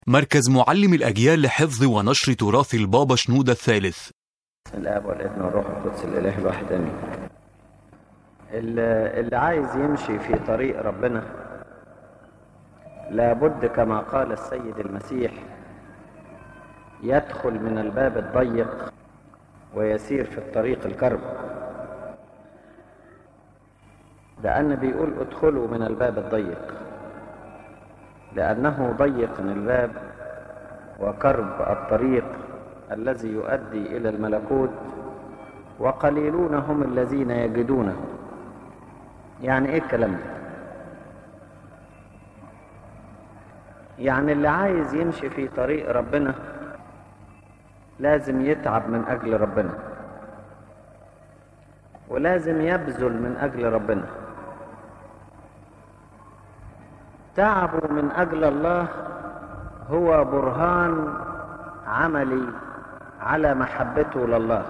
مركز معلم الأجيال لحفظ ونشر تراث البابا شنودة الثالث. الآب والابن والروح القدس الإله الواحد آمين. اللي عايز يمشي في طريق ربنا لابد كما قال السيد المسيح يدخل من الباب الضيق ويسير في الطريق الكرب، لأن بيقول ادخلوا من الباب الضيق، لأنه ضيق الباب وكرب الطريق الذي يؤدي إلى الملكوت، وقليلون هم الذين يجدونه. يعني إيه الكلام ده؟ يعني اللي عايز يمشي في طريق ربنا لازم يتعب من أجل ربنا، ولازم يبذل من أجل ربنا. تعبه من أجل الله هو برهان عملي على محبته لله.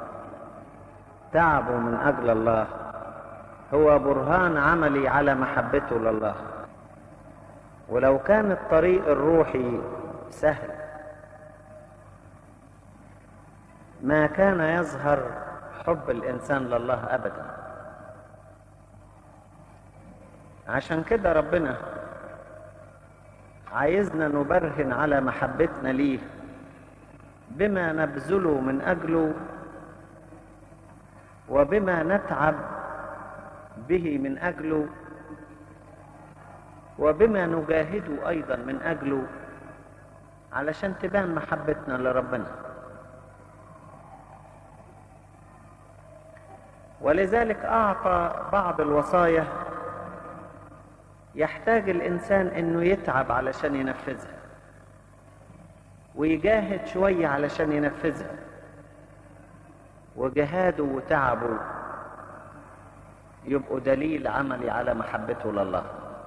تعبه من أجل الله هو برهان عملي على محبته لله. ولو كان الطريق الروحي سهل ما كان يظهر حب الإنسان لله أبدا. عشان كده ربنا عايزنا نبرهن على محبتنا ليه بما نبذله من أجله، وبما نتعب به من أجله، وبما نجاهده أيضا من أجله، علشان تبان محبتنا لربنا. ولذلك أعطى بعض الوصايا يحتاج الإنسان إنه يتعب علشان ينفذها، ويجاهد شوية علشان ينفذها، وجهاده وتعبه يبقوا دليل عملي على محبته لله.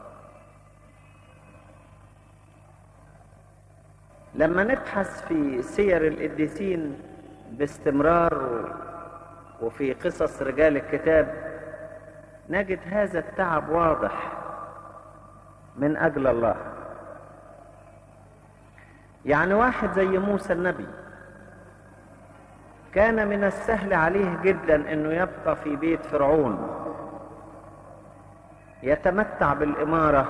لما نبحث في سير القديسين باستمرار وفي قصص رجال الكتاب نجد هذا التعب واضح من أجل الله. يعني واحد زي موسى النبي كان من السهل عليه جدا انه يبقى في بيت فرعون يتمتع بالإمارة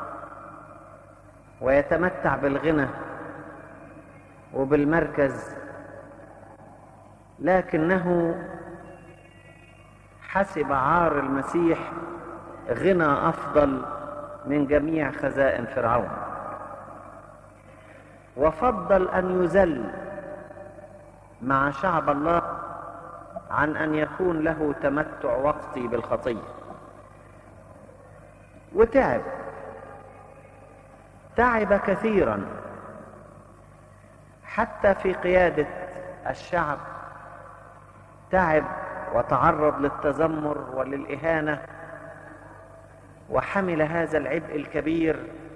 ويتمتع بالغنى وبالمركز، لكنه حسب عار المسيح غنى أفضل من جميع خزائن فرعون، وفضل أن يذل مع شعب الله عن أن يكون له تمتع وقتي بالخطية. وتعب كثيرا حتى في قيادة الشعب، تعب وتعرض للتذمر وللإهانة، وحمل هذا العبء الكبير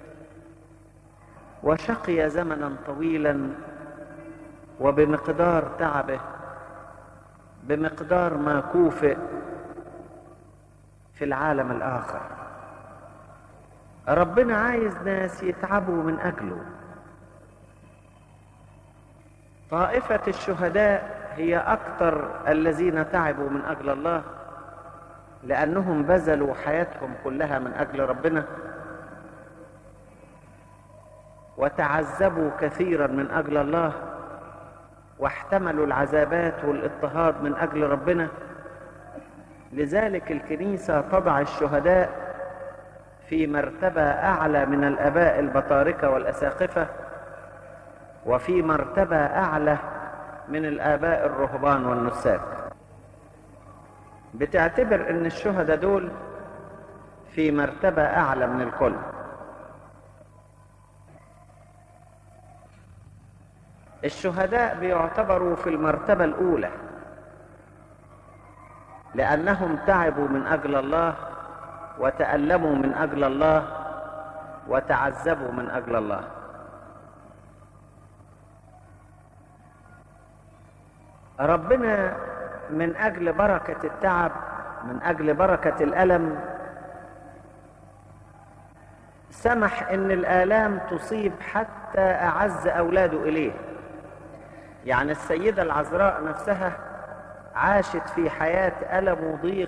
وشقي زمنا طويلا، وبمقدار تعبه بمقدار ما كوفئ في العالم الآخر. ربنا عايز ناس يتعبوا من أجله. طائفة الشهداء هي أكثر الذين تعبوا من أجل الله، لأنهم بذلوا حياتهم كلها من أجل ربنا، وتعذبوا كثيرا من أجل الله، واحتملوا العذابات والاضطهاد من أجل ربنا. لذلك الكنيسة تضع الشهداء في مرتبة أعلى من الآباء البطاركة والأساقفة، وفي مرتبة أعلى من الآباء الرهبان والنساك. بتعتبر أن الشهداء دول في مرتبة أعلى من الكل. الشهداء بيعتبروا في المرتبة الأولى لأنهم تعبوا من أجل الله، وتألموا من أجل الله، وتعذبوا من أجل الله. ربنا من أجل بركة التعب، من أجل بركة الألم، سمح ان الآلام تصيب حتى حتى أعز أولاده إليه. يعني السيدة العذراء نفسها عاشت في حياة ألم وضيق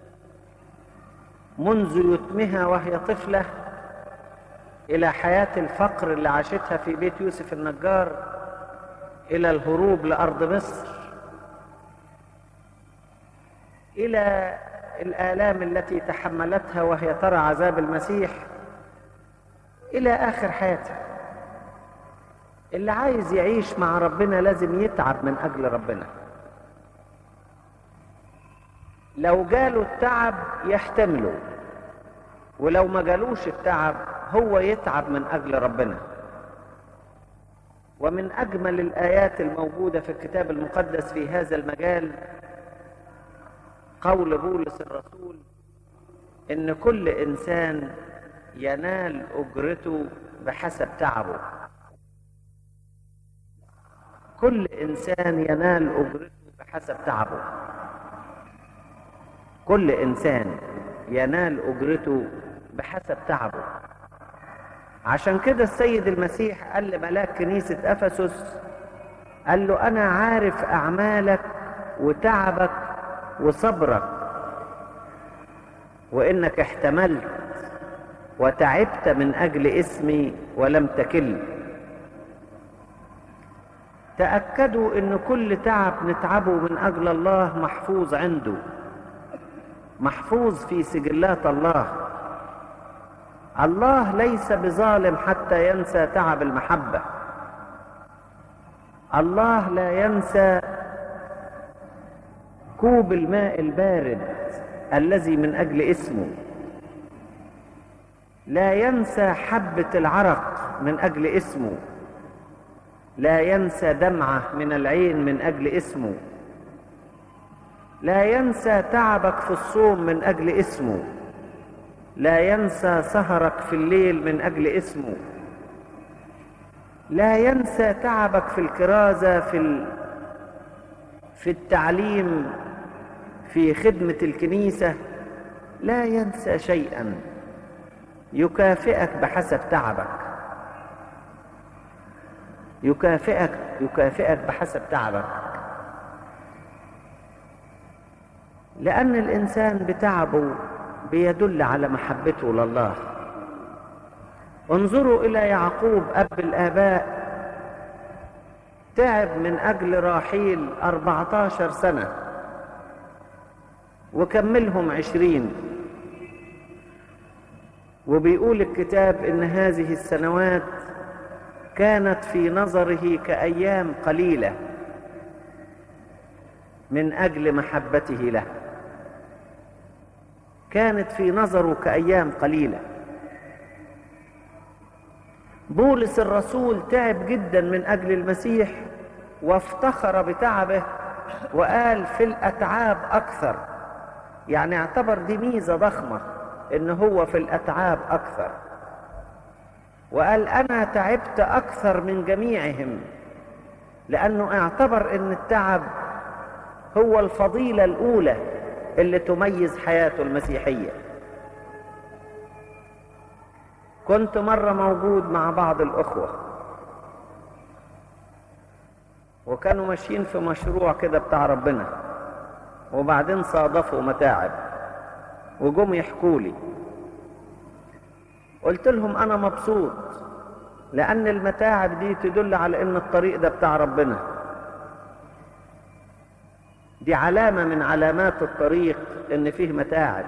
منذ يتمها وهي طفلة إلى حياة الفقر اللي عاشتها في بيت يوسف النجار، إلى الهروب لأرض مصر، إلى الآلام التي تحملتها وهي ترى عذاب المسيح، إلى آخر حياتها. اللي عايز يعيش مع ربنا لازم يتعب من أجل ربنا. لو جاله التعب يحتمله، ولو ما جالوش التعب هو يتعب من أجل ربنا. ومن أجمل الآيات الموجودة في الكتاب المقدس في هذا المجال قول بولس الرسول إن كل إنسان ينال أجرته بحسب تعبه. كل إنسان ينال أجرته بحسب تعبه. كل إنسان ينال أجرته بحسب تعبه. عشان كده السيد المسيح قال لملاك كنيسة أفسس، قال له أنا عارف أعمالك وتعبك وصبرك، وإنك احتملت وتعبت من أجل اسمي ولم تكل. تأكدوا إن كل تعب نتعبه من أجل الله محفوظ عنده، محفوظ في سجلات الله. الله ليس بظالم حتى ينسى تعب المحبة. الله لا ينسى كوب الماء البارد الذي من أجل اسمه، لا ينسى حبة العرق من أجل اسمه، لا ينسى دمعة من العين من أجل اسمه، لا ينسى تعبك في الصوم من أجل اسمه، لا ينسى سهرك في الليل من أجل اسمه، لا ينسى تعبك في الكرازة، في التعليم، في خدمة الكنيسة، لا ينسى شيئا، يكافئك بحسب تعبك، يكافئك بحسب تعبك. لأن الإنسان بتعبه بيدل على محبته لله. انظروا إلى يعقوب أب الآباء، تعب من أجل راحيل 14 سنة وكملهم 20، وبيقول الكتاب إن هذه السنوات كانت في نظره كأيام قليلة من أجل محبته له. كانت في نظره كأيام قليلة. بولس الرسول تعب جدا من أجل المسيح وافتخر بتعبه وقال في الأتعاب أكثر. يعني اعتبر دي ميزة ضخمة إن هو في الأتعاب أكثر، وقال أنا تعبت أكثر من جميعهم، لأنه اعتبر إن التعب هو الفضيلة الأولى اللي تميز حياته المسيحية. كنت مرة موجود مع بعض الأخوة وكانوا ماشيين في مشروع كده بتاع ربنا، وبعدين صادفوا متاعب وجم يحكوا لي. قلت لهم أنا مبسوط، لأن المتاعب دي تدل على إن الطريق ده بتاع ربنا. دي علامة من علامات الطريق إن فيه متاعب.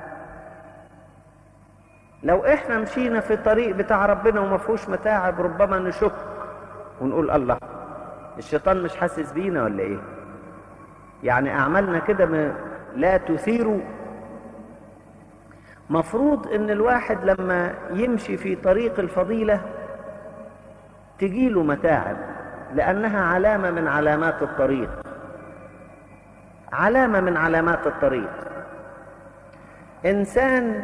لو إحنا مشينا في طريق بتاع ربنا وما فيهوش متاعب ربما نشك ونقول الله الشيطان مش حاسس بينا ولا إيه؟ يعني أعمالنا كده لا تثير. مفروض إن الواحد لما يمشي في طريق الفضيلة تجيله متاعب، لأنها علامة من علامات الطريق، علامة من علامات الطريق. إنسان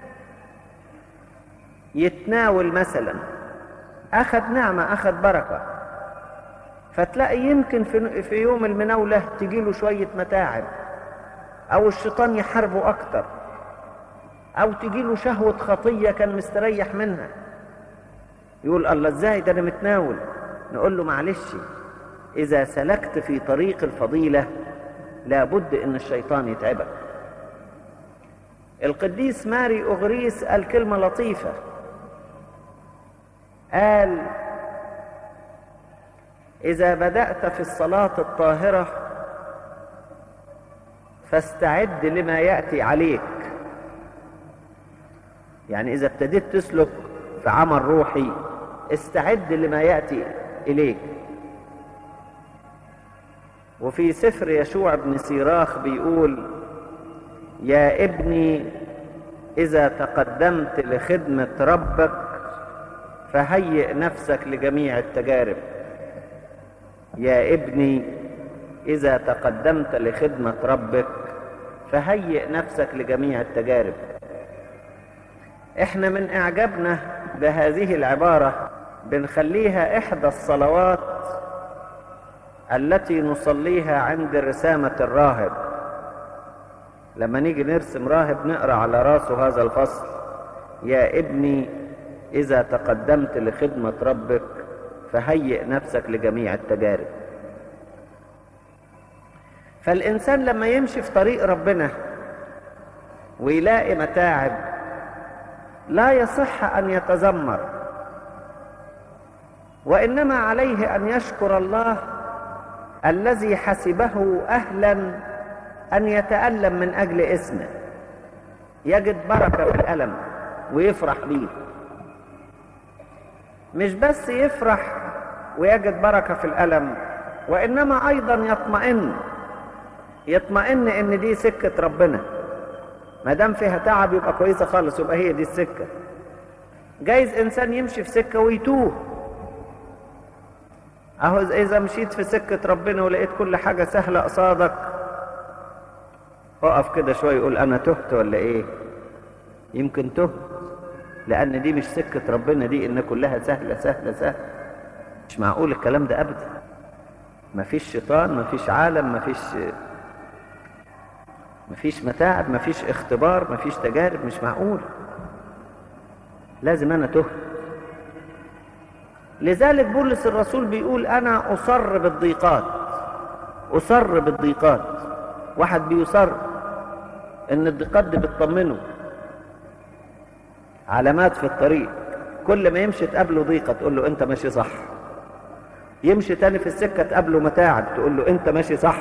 يتناول مثلا، أخذ نعمة، أخذ بركة، فتلاقي يمكن في يوم المناولة تجيله شوية متاعب، أو الشيطان يحاربه أكتر، أو تجيله شهوة خطية كان مستريح منها. يقول الله ازاي ده انا متناول؟ نقول له معلش، اذا سلكت في طريق الفضيلة لابد ان الشيطان يتعبك. القديس ماري أغريس قال كلمة لطيفة، قال إذا بدأت في الصلاة الطاهرة فاستعد لما يأتي عليك. يعني إذا ابتديت تسلك في عمل روحي استعد لما يأتي إليك. وفي سفر يشوع بن سيراخ بيقول يا ابني إذا تقدمت لخدمة ربك فهيئ نفسك لجميع التجارب. يا ابني إذا تقدمت لخدمة ربك فهيئ نفسك لجميع التجارب. احنا من اعجابنا بهذه العبارة بنخليها احدى الصلوات التي نصليها عند رسامة الراهب. لما نيجي نرسم راهب نقرأ على راسه هذا الفصل، يا ابني إذا تقدمت لخدمة ربك فهيئ نفسك لجميع التجارب. فالإنسان لما يمشي في طريق ربنا ويلاقي متاعب لا يصح أن يتذمر، وإنما عليه أن يشكر الله الذي حسبه أهلا أن يتألم من أجل اسمه، يجد بركة في الألم ويفرح بيه. مش بس يفرح ويجد بركة في الألم، وإنما أيضا يطمئن إن دي سكة ربنا. ما دام فيها تعب يبقى كويسة خالص، يبقى هي دي السكة. جايز إنسان يمشي في سكة ويتوه. أهو إذا مشيت في سكة ربنا ولقيت كل حاجة سهلة قصادك، اقف كده شوية يقول أنا تهت ولا إيه؟ يمكن تهت، لأن دي مش سكة ربنا، دي إن كلها سهلة سهلة سهلة. مش معقول الكلام ده أبدا. مفيش شيطان، مفيش عالم، مفيش متاعب، مفيش اختبار، مفيش تجارب. مش معقول، لازم أنا تهت. لذلك بولس الرسول بيقول أنا أصر بالضيقات. أصر بالضيقات. واحد بيصر إن الضيقات دي بتطمنه. علامات في الطريق، كل ما يمشي تقابله ضيقة تقول له أنت ماشي صح. يمشي تاني في السكة تقابله متاعب تقول له أنت ماشي صح.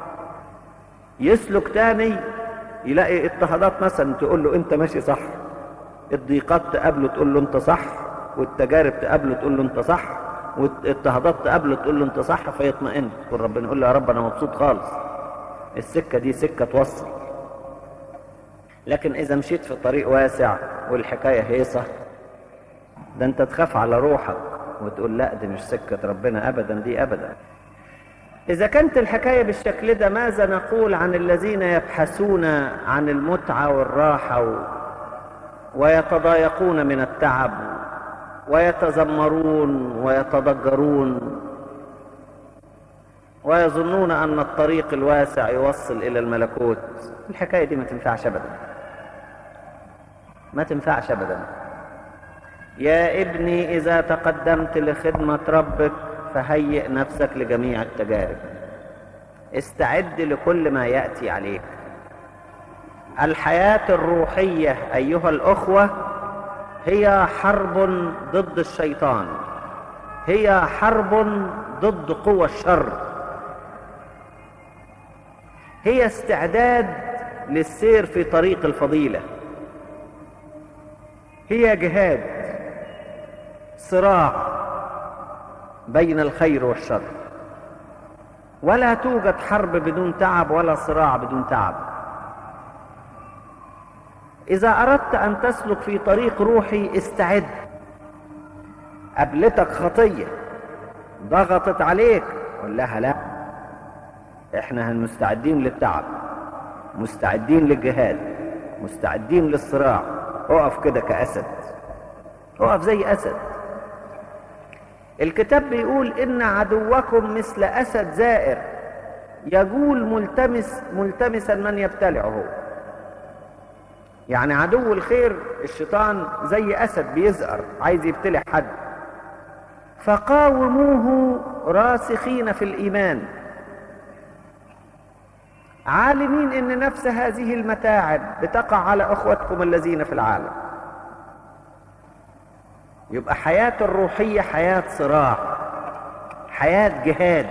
يسلك تاني يلاقي اضطهادات مثلا تقول له أنت ماشي صح. الضيقات تقابله تقول له أنت صح، والتجارب تقابله تقول له أنت صح، والاضطهادات تقابله تقول له أنت صح، فيطمئن. يقول ربنا، يقول له يا رب أنا مبسوط خالص، السكة دي سكة توصل. لكن إذا مشيت في طريق واسع والحكاية هيصة، ده أنت تخاف على روحك وتقول لا دي مش سكة ربنا أبدا، دي أبدا. إذا كانت الحكاية بالشكل ده، ماذا نقول عن الذين يبحثون عن المتعة والراحة ويتضايقون من التعب ويتذمرون ويتضجرون ويظنون أن الطريق الواسع يوصل إلى الملكوت؟ الحكاية دي ما تنفعش أبدا، ما تنفعش أبدا. يا ابني إذا تقدمت لخدمة ربك فهيئ نفسك لجميع التجارب. استعد لكل ما يأتي عليك. الحياة الروحية أيها الأخوة هي حرب ضد الشيطان، هي حرب ضد قوى الشر، هي استعداد للسير في طريق الفضيلة، هي جهاد، صراع بين الخير والشر. ولا توجد حرب بدون تعب ولا صراع بدون تعب. إذا أردت أن تسلك في طريق روحي استعد. قابلتك خطية ضغطت عليك، قل لها لا، احنا مستعدين للتعب، مستعدين للجهاد، مستعدين للصراع. اقف كده كأسد، اقف زي أسد. الكتاب بيقول إن عدوكم مثل أسد زائر يجول ملتمسا من يبتلعه. يعني عدو الخير الشيطان زي أسد بيزقر عايز يبتلع حد، فقاوموه راسخين في الإيمان، عالمين ان نفس هذه المتاعب بتقع على اخوتكم الذين في العالم. يبقى حياة الروحية حياة صراع، حياة جهاد،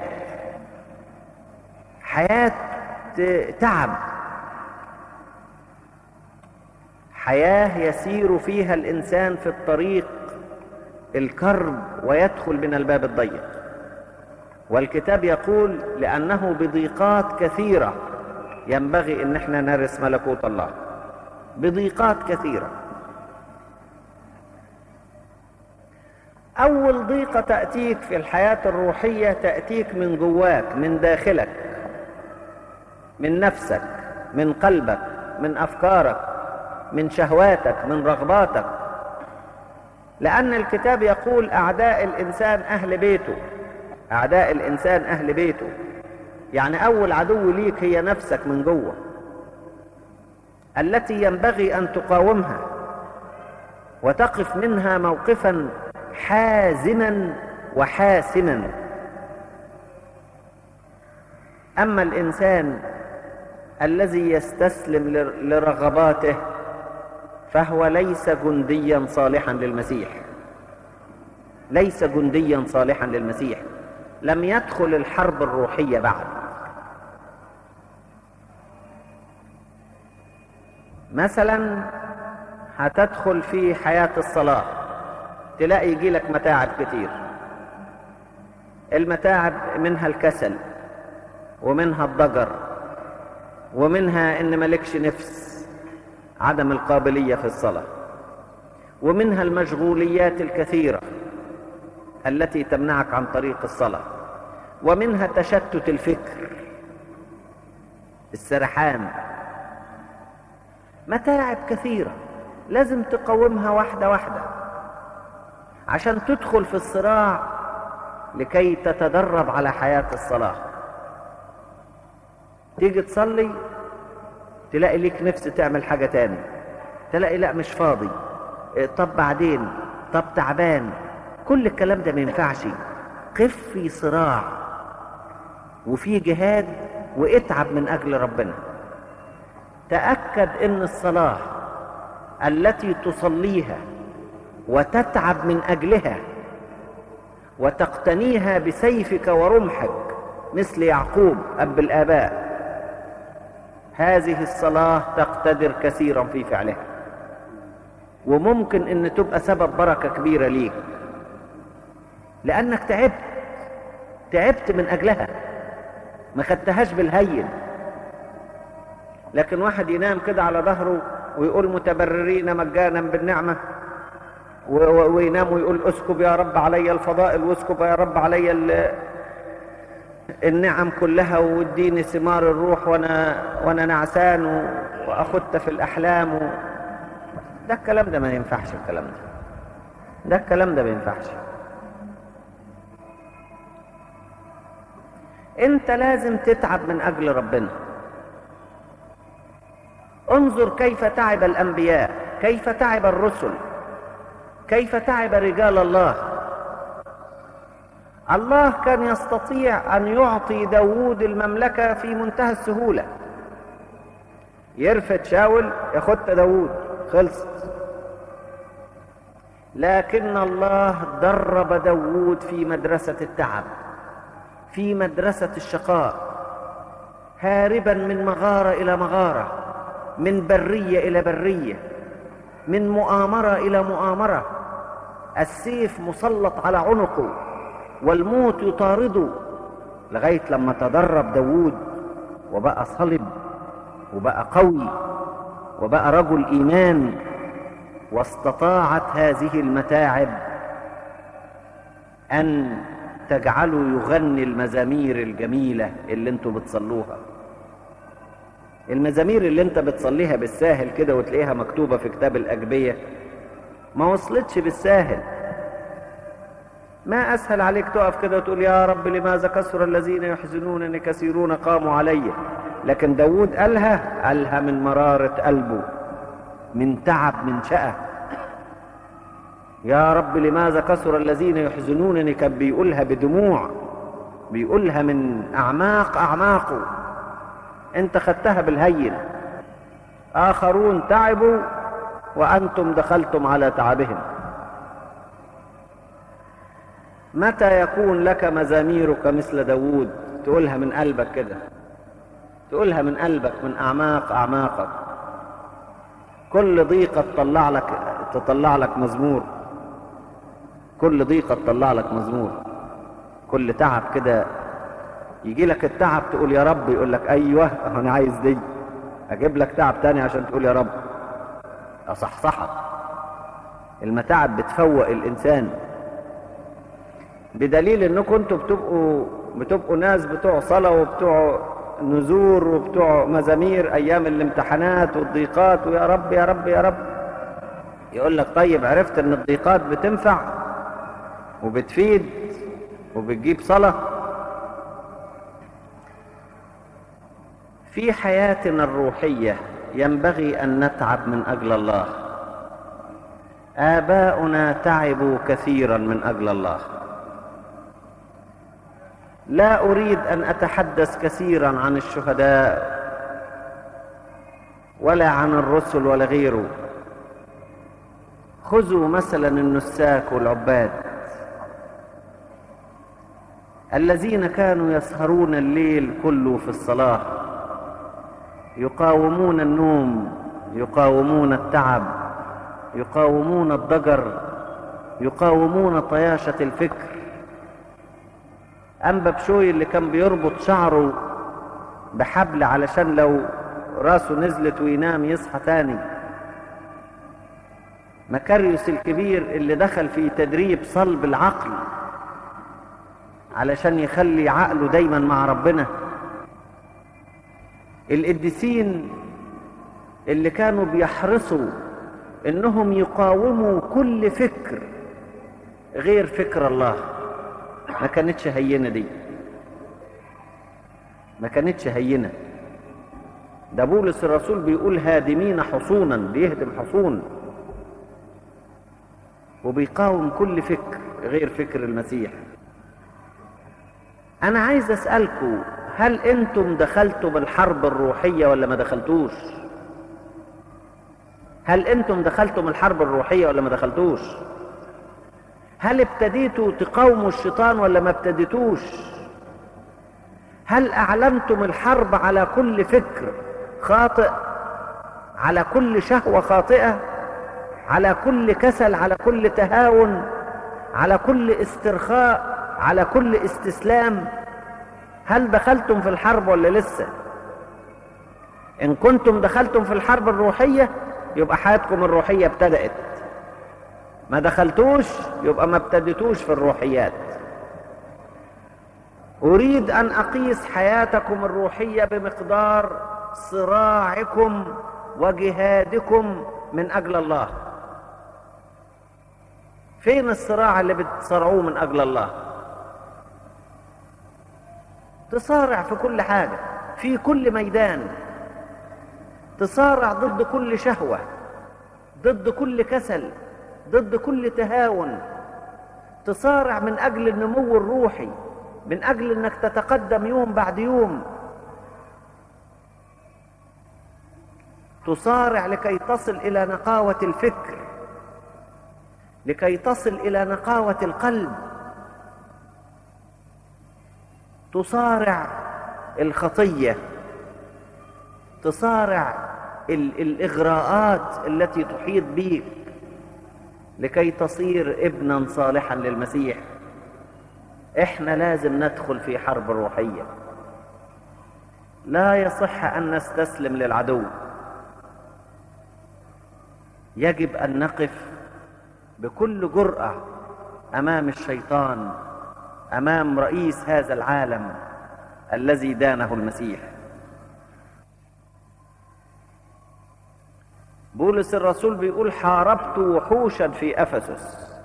حياة تعب، حياة يسير فيها الإنسان في الطريق الكرب ويدخل من الباب الضيق. والكتاب يقول لأنه بضيقات كثيرة ينبغي ان احنا نرث ملكوت الله، بضيقات كثيرة. اول ضيقة تأتيك في الحياة الروحية تأتيك من جواك، من داخلك، من نفسك، من قلبك، من افكارك، من شهواتك، من رغباتك. لان الكتاب يقول اعداء الانسان اهل بيته، اعداء الانسان اهل بيته، يعني اول عدو ليك هي نفسك من جوه، التي ينبغي ان تقاومها وتقف منها موقفا حازما وحاسما. اما الانسان الذي يستسلم لرغباته فهو ليس جنديا صالحا للمسيح، ليس جنديا صالحا للمسيح، لم يدخل الحرب الروحية بعد. مثلا هتدخل في حياة الصلاة تلاقي يجيلك متاعب كتير. المتاعب منها الكسل، ومنها الضجر، ومنها ان ملكش نفس، عدم القابلية في الصلاة، ومنها المشغوليات الكثيرة التي تمنعك عن طريق الصلاة، ومنها تشتت الفكر، السرحان. متاعب كثيرة لازم تقاومها واحدة واحدة عشان تدخل في الصراع لكي تتدرب على حياة الصلاة. تيجي تصلي تلاقي ليك نفس تعمل حاجة تاني، تلاقي لا مش فاضي، طب بعدين، طب تعبان. كل الكلام ده ما ينفعش. قف في صراع وفي جهاد واتعب من اجل ربنا. تأكد ان الصلاة التي تصليها وتتعب من اجلها وتقتنيها بسيفك ورمحك مثل يعقوب اب الاباء، هذه الصلاة تقتدر كثيرا في فعلها، وممكن ان تبقى سبب بركة كبيرة ليك لانك تعبت من اجلها، ما خدتهاش بالهين. لكن واحد ينام كده على ظهره ويقول متبررين مجانا بالنعمة، وينام ويقول اسكب يا رب علي الفضائل، واسكب يا رب علي النعم كلها، واديني ثمار الروح وانا نعسان واخدت في الاحلام ده الكلام ده ما ينفعش. الكلام ده ما ينفعش. انت لازم تتعب من اجل ربنا. انظر كيف تعب الانبياء، كيف تعب الرسل، كيف تعب رجال الله. الله كان يستطيع ان يعطي داوود المملكة في منتهى السهولة، يرفد شاول ياخد داوود، خلصت. لكن الله درب داوود في مدرسة التعب، في مدرسة الشقاء، هاربا من مغارة إلى مغارة، من برية إلى برية، من مؤامرة إلى مؤامرة. السيف مسلط على عنقه والموت يطارده، لغاية لما تدرب داوود وبقى صلب وبقى قوي وبقى رجل إيمان، واستطاعت هذه المتاعب أن تجعلوا يغني المزامير الجميلة اللي انتوا بتصلوها. المزامير اللي انت بتصليها بالساهل كده وتلاقيها مكتوبة في كتاب الأجبية ما وصلتش بالساهل. ما أسهل عليك تقف كده وتقول يا رب لماذا كثر الذين يحزنونني كثيرون قاموا علي، لكن داود قالها من مرارة قلبه، من تعب، من شقة. يا رب لماذا كثر الذين يحزنونني، كان بيقولها بدموع، بيقولها من أعماق أعماقه. أنت خدتها بالهين. آخرون تعبوا وأنتم دخلتم على تعبهم. متى يكون لك مزاميرك مثل داود؟ تقولها من قلبك كده، تقولها من قلبك، من أعماق أعماقك. كل ضيقة تطلع لك مزمور، كل ضيقة تطلع لك مزمور. كل تعب كده يجي لك التعب تقول يا رب، يقول لك أيوه أنا عايز دي، أجيب لك تعب تاني عشان تقول يا رب. أصحصحك. المتاعب بتفوق الإنسان، بدليل انكم انتوا بتبقوا ناس بتوع صلاة وبتوع نذور وبتوع مزامير ايام الامتحانات والضيقات، ويا رب يا رب يا رب. يقول لك طيب عرفت ان الضيقات بتنفع وبتفيد وبتجيب صلاة. في حياتنا الروحية ينبغي ان نتعب من اجل الله. آباؤنا تعبوا كثيرا من اجل الله. لا أريد أن أتحدث كثيرا عن الشهداء ولا عن الرسل ولا غيره. خذوا مثلا النساك والعباد الذين كانوا يسهرون الليل كله في الصلاة، يقاومون النوم، يقاومون التعب، يقاومون الضجر، يقاومون طياشة الفكر. أنبا بشوي اللي كان بيربط شعره بحبل علشان لو راسه نزلت وينام يصحى تاني. مكاريوس الكبير اللي دخل في تدريب صلب العقل علشان يخلي عقله دايما مع ربنا. القديسين اللي كانوا بيحرصوا انهم يقاوموا كل فكر غير فكر الله. ما كانتش هينة دي، ما كانتش هينة. ده بولس الرسول بيقول هادمين حصونا، بيهدم حصون وبيقاوم كل فكر غير فكر المسيح. انا عايز اسألكم، هل انتم دخلتم الحرب الروحية ولا ما دخلتوش؟ هل انتم دخلتم الحرب الروحية ولا ما دخلتوش؟ هل ابتديتوا تقاوموا الشيطان ولا ما ابتديتوش؟ هل اعلنتم الحرب على كل فكر خاطئ، على كل شهوة خاطئة، على كل كسل، على كل تهاون، على كل استرخاء، على كل استسلام؟ هل دخلتم في الحرب ولا لسه؟ ان كنتم دخلتم في الحرب الروحية يبقى حياتكم الروحية ابتدأت. ما دخلتوش يبقى ما ابتدتوش في الروحيات. أريد أن أقيس حياتكم الروحية بمقدار صراعكم وجهادكم من أجل الله. فين الصراع اللي بتصارعوه من أجل الله؟ تصارع في كل حاجة، في كل ميدان. تصارع ضد كل شهوة، ضد كل كسل، ضد كل تهاون. تصارع من أجل النمو الروحي، من أجل أنك تتقدم يوم بعد يوم. تصارع لكي تصل إلى نقاوة الفكر، لكي تصل إلى نقاوة القلب. تصارع الخطية، تصارع الإغراءات التي تحيط بك لكي تصير ابنا صالحا للمسيح. احنا لازم ندخل في حرب روحية. لا يصح أن نستسلم للعدو. يجب أن نقف بكل جرأة أمام الشيطان، أمام رئيس هذا العالم الذي دانه المسيح. بولس الرسول بيقول حاربت وحوشا في أفسس.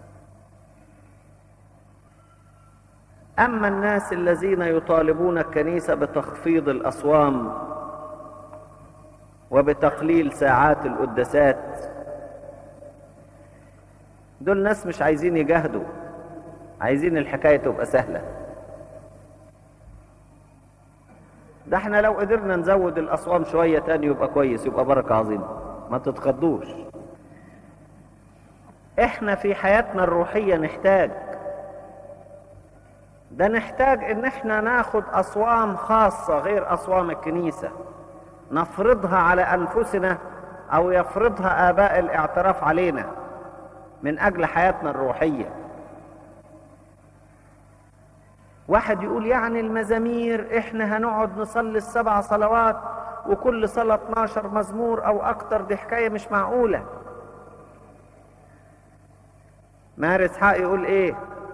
أما الناس الذين يطالبون الكنيسة بتخفيض الأصوام وبتقليل ساعات القداسات دول ناس مش عايزين يجاهدوا، عايزين الحكاية تبقى سهلة. ده احنا لو قدرنا نزود الأصوام شوية تاني يبقى كويس، يبقى بركة عظيمة، ما تتخضوش. احنا في حياتنا الروحية نحتاج ان احنا ناخد أصوام خاصة غير أصوام الكنيسة، نفرضها على أنفسنا أو يفرضها آباء الاعتراف علينا من أجل حياتنا الروحية. واحد يقول يعني المزامير احنا هنقعد نصلي 7 صلوات وكل صلاة 12 مزمور او اكتر، دي حكاية مش معقولة. ماهر اسحاق يقول ايه؟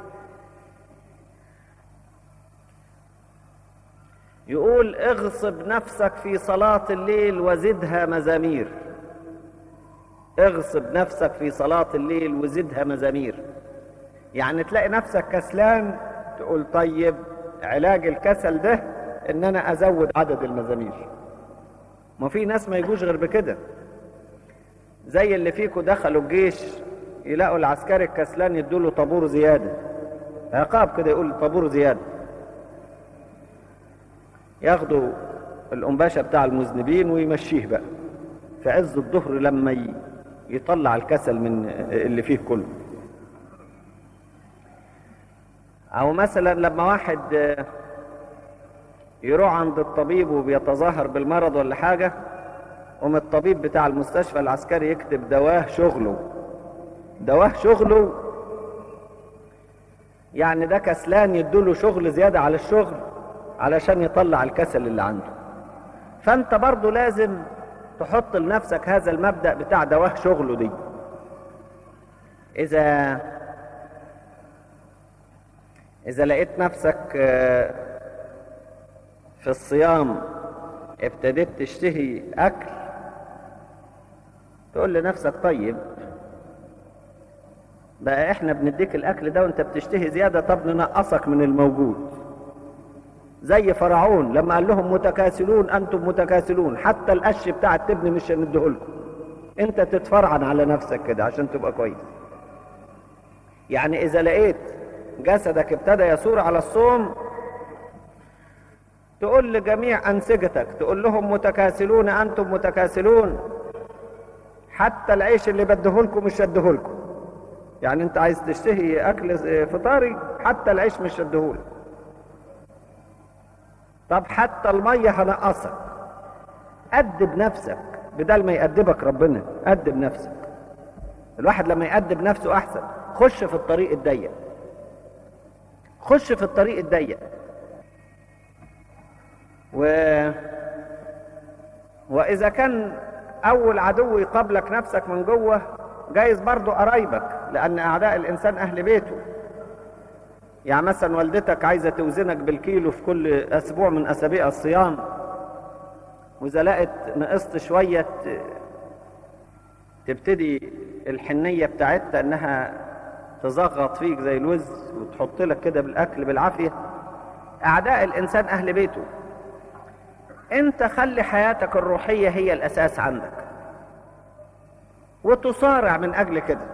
يقول اغصب نفسك في صلاة الليل وزدها مزامير. اغصب نفسك في صلاة الليل وزدها مزامير. يعني تلاقي نفسك كسلان تقول طيب علاج الكسل ده ان انا ازود عدد المزامير. ما في ناس ما يجوش غير بكده، زي اللي فيكم دخلوا الجيش يلاقوا العسكري الكسلان يدوله طابور زيادة، عقاب كده، يقول طابور زيادة. ياخدوا القنباشة بتاع المذنبين ويمشيه بقى في عز الظهر لما يطلع الكسل من اللي فيه كله. او مثلا لما واحد يروح عند الطبيب وبيتظاهر بالمرض ولا حاجة، الطبيب بتاع المستشفى العسكري يكتب دواه شغله، يعني ده كسلان يدوله شغل زيادة على الشغل علشان يطلع الكسل اللي عنده. فانت برضو لازم تحط لنفسك هذا المبدأ بتاع دواه شغله دي. إذا لقيت نفسك في الصيام ابتديت تشتهي أكل، تقول لنفسك طيب بقى احنا بنديك الأكل ده وانت بتشتهي زيادة، طب ننقصك من الموجود. زي فرعون لما قال لهم متكاسلون أنتم متكاسلون، حتى القش بتاع التبن مش هنديهولكم، انت تتفرعن على نفسك كده عشان تبقى كويس. يعني إذا لقيت جسدك ابتدى يثور على الصوم، تقول لجميع أنسجتك، تقول لهم متكاسلون أنتم متكاسلون، حتى العيش اللي بديهولكم مش هديهولكم. يعني انت عايز تشتهي أكل فطاري، حتى العيش مش هديهولك. طب حتى المية هنقصك. أدب نفسك بدل ما يأدبك ربنا، أدب نفسك. الواحد لما يأدب نفسه أحسن. خش في الطريق الضيق، خش في الطريق الضيق. وإذا كان أول عدو يقابلك نفسك من جوه، جايز برضو قرايبك، لأن أعداء الإنسان أهل بيته. يعني مثلا والدتك عايزة توزنك بالكيلو في كل أسبوع من أسابيع الصيام، وإذا لقت نقصت شوية تبتدي الحنية بتاعتها إنها تزغط فيك زي الوز وتحط لك كده بالأكل بالعافية. أعداء الإنسان أهل بيته. أنت خلي حياتك الروحية هي الأساس عندك، وتصارع من أجل كده،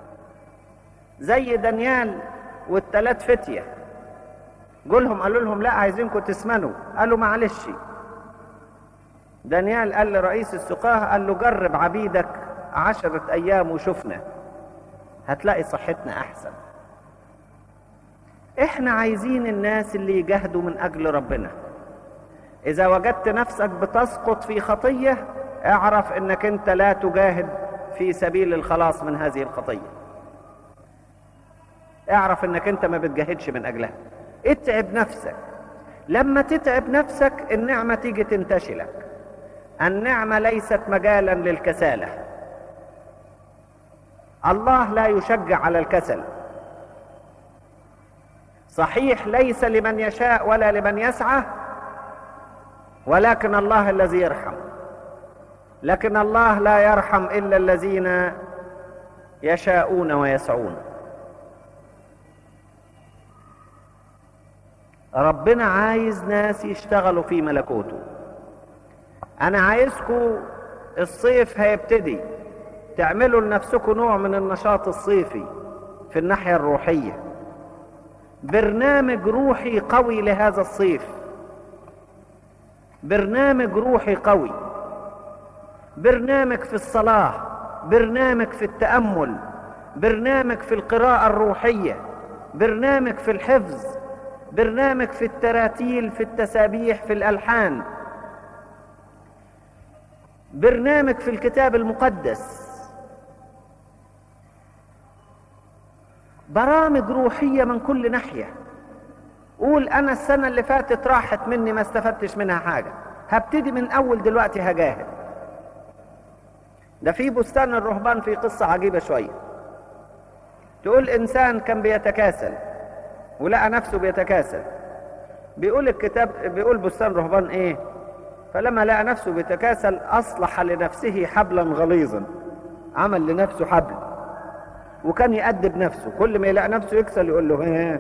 زي دانيال والثلاث فتية. قالوا لهم لا عايزينكم تسمنوا، قالوا معلش. دانيال قال لرئيس السقاه، قال له جرب عبيدك 10 أيام وشوفنا، هتلاقي صحتنا أحسن. احنا عايزين الناس اللي يجاهدوا من أجل ربنا. إذا وجدت نفسك بتسقط في خطية، اعرف انك انت لا تجاهد في سبيل الخلاص من هذه الخطية. اعرف انك انت ما بتجاهدش من أجلها. اتعب نفسك. لما تتعب نفسك النعمة تيجي تنتشلك. النعمة ليست مجالا للكسالة. الله لا يشجع على الكسل. صحيح ليس لمن يشاء ولا لمن يسعى، ولكن الله الذي يرحم. لكن الله لا يرحم إلا الذين يشاءون ويسعون. ربنا عايز ناس يشتغلوا في ملكوته. أنا عايزكم الصيف هيبتدي تعملوا لنفسكم نوع من النشاط الصيفي، في الناحية الروحية، برنامج روحي قوي لهذا الصيف، برنامج روحي قوي، برنامج في الصلاة، برنامج في التأمل، برنامج في القراءة الروحية، برنامج في الحفظ، برنامج في التراتيل، في التسابيح، في الألحان، برنامج في الكتاب المقدس، برامج روحية من كل ناحية. قول أنا السنة اللي فاتت راحت مني ما استفدتش منها حاجة، هبتدي من أول دلوقتي هجاهد. ده في بستان الرهبان في قصة عجيبة شوية، تقول إنسان كان بيتكاسل ولقى نفسه بيتكاسل، بيقول الكتاب، بيقول بستان الرهبان إيه؟ فلما لقى نفسه بيتكاسل أصلح لنفسه حبلا غليظا، عمل لنفسه حبل وكان يأدب نفسه، كل ما يلاقي نفسه يكسل يقول له ايه.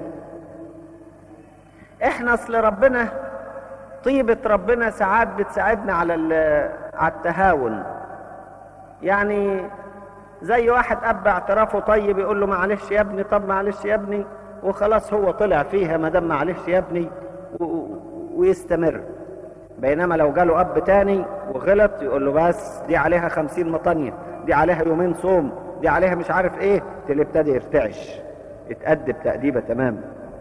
احنا اصل ربنا، طيبة ربنا ساعات بتساعدنا على التهاون. يعني زي واحد اب اعترافه طيب يقول له معلش يا ابني، طب معلش يا ابني، وخلاص هو طلع فيها ما دام معلش يا ابني ويستمر. بينما لو جاله اب تاني وغلط يقول له بس دي عليها 50 مطنية، دي عليها يومين صوم، دي عليها مش عارف ايه، تلاقيه ابتدى يرتعش، يتأدب تأديبة تمام.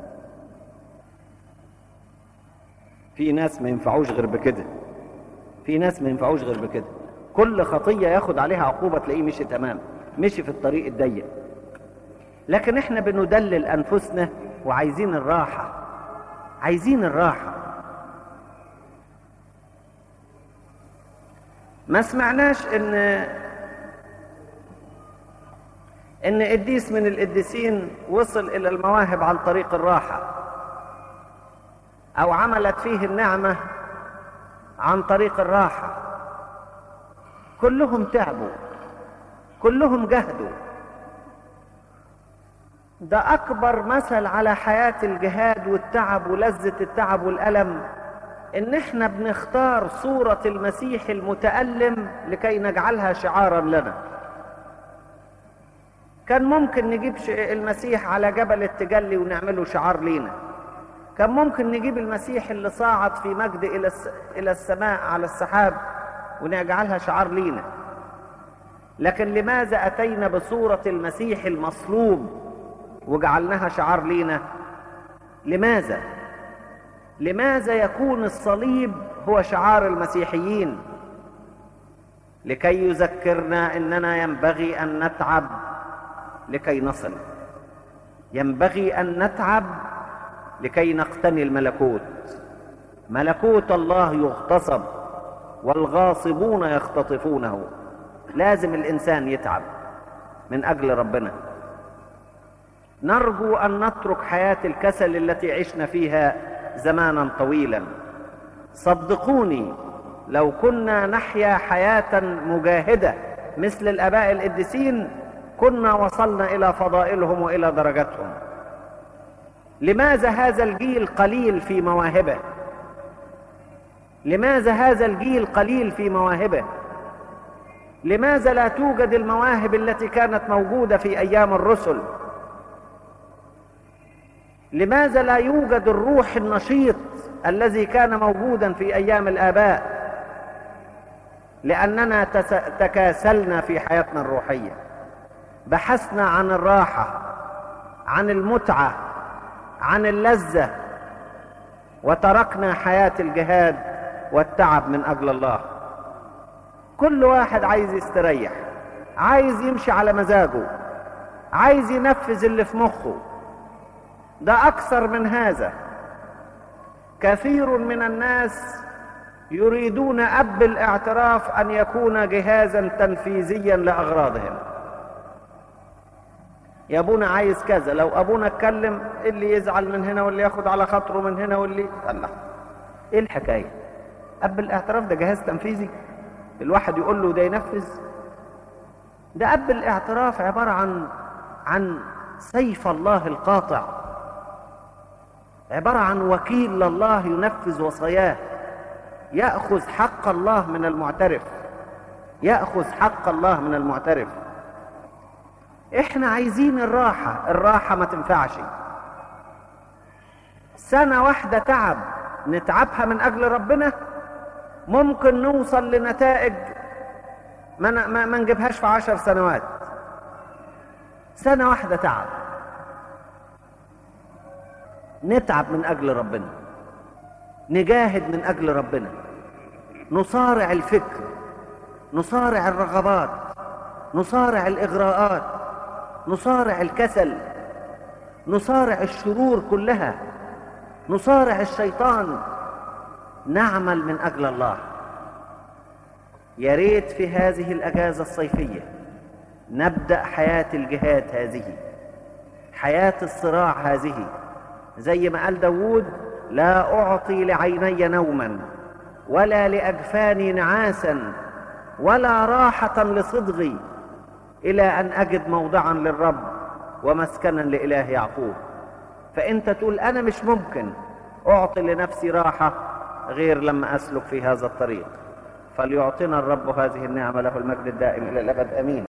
في ناس ما ينفعوش غير بكده، في ناس ما ينفعوش غير بكده، كل خطية ياخد عليها عقوبة تلاقيه مشي تمام، مشي في الطريق الضيق. لكن احنا بندلل انفسنا وعايزين الراحة، عايزين الراحة. ما سمعناش ان قديس من القديسين وصل الى المواهب عن طريق الراحة، او عملت فيه النعمة عن طريق الراحة. كلهم تعبوا، كلهم جهدوا. ده اكبر مثل على حياة الجهاد والتعب ولذة التعب والألم، ان احنا بنختار صورة المسيح المتألم لكي نجعلها شعارا لنا. كان ممكن نجيب المسيح على جبل التجلي ونعمله شعار لينا، كان ممكن نجيب المسيح اللي صاعد في مجد إلى السماء على السحاب ونجعلها شعار لينا. لكن لماذا أتينا بصورة المسيح المصلوب وجعلناها شعار لينا؟ لماذا؟ لماذا يكون الصليب هو شعار المسيحيين؟ لكي يذكرنا أننا ينبغي أن نتعب لكي نصل، ينبغي أن نتعب لكي نقتني الملكوت. ملكوت الله يغتصب والغاصبون يختطفونه. لازم الإنسان يتعب من أجل ربنا. نرجو أن نترك حياة الكسل التي عشنا فيها زمانا طويلا. صدقوني لو كنا نحيا حياة مجاهدة مثل الآباء القديسين كنا وصلنا إلى فضائلهم وإلى درجاتهم. لماذا هذا الجيل قليل في مواهبه؟ لماذا هذا الجيل قليل في مواهبه؟ لماذا لا توجد المواهب التي كانت موجودة في أيام الرسل؟ لماذا لا يوجد الروح النشيط الذي كان موجودا في أيام الآباء؟ لأننا تكاسلنا في حياتنا الروحية، بحثنا عن الراحة، عن المتعة، عن اللذة، وتركنا حياة الجهاد والتعب من أجل الله. كل واحد عايز يستريح، عايز يمشي على مزاجه، عايز ينفذ اللي في مخه. ده أكثر من هذا، كثير من الناس يريدون أب الاعتراف أن يكون جهازا تنفيذيا لأغراضهم. يا ابونا عايز كذا، لو ابونا اتكلم اللي يزعل من هنا واللي ياخد على خاطره من هنا واللي الله. ايه الحكايه؟ اب الاعتراف ده جهاز تنفيذي الواحد يقول له ده ينفذ؟ ده اب الاعتراف عباره عن سيف الله القاطع، عباره عن وكيل لله ينفذ وصاياه، ياخذ حق الله من المعترف، ياخذ حق الله من المعترف. احنا عايزين الراحة ما تنفعش. سنة واحدة تعب نتعبها من اجل ربنا ممكن نوصل لنتائج ما نجيبهاش في 10 سنوات. سنة واحدة تعب نتعب من اجل ربنا، نجاهد من اجل ربنا، نصارع الفكر، نصارع الرغبات، نصارع الاغراءات، نصارع الكسل، نصارع الشرور كلها، نصارع الشيطان، نعمل من اجل الله. يا ريت في هذه الاجازة الصيفية نبدأ حياة الجهاد هذه، حياة الصراع هذه، زي ما قال داود: لا أعطي لعيني نوما ولا لأجفاني نعاسا ولا راحة لصدغي إلى أن أجد موضعا للرب ومسكنا لإله يعقوب. فأنت تقول أنا مش ممكن أعطي لنفسي راحة غير لما أسلك في هذا الطريق. فليعطينا الرب هذه النعمة، له المجد الدائم إلى الأبد، آمين.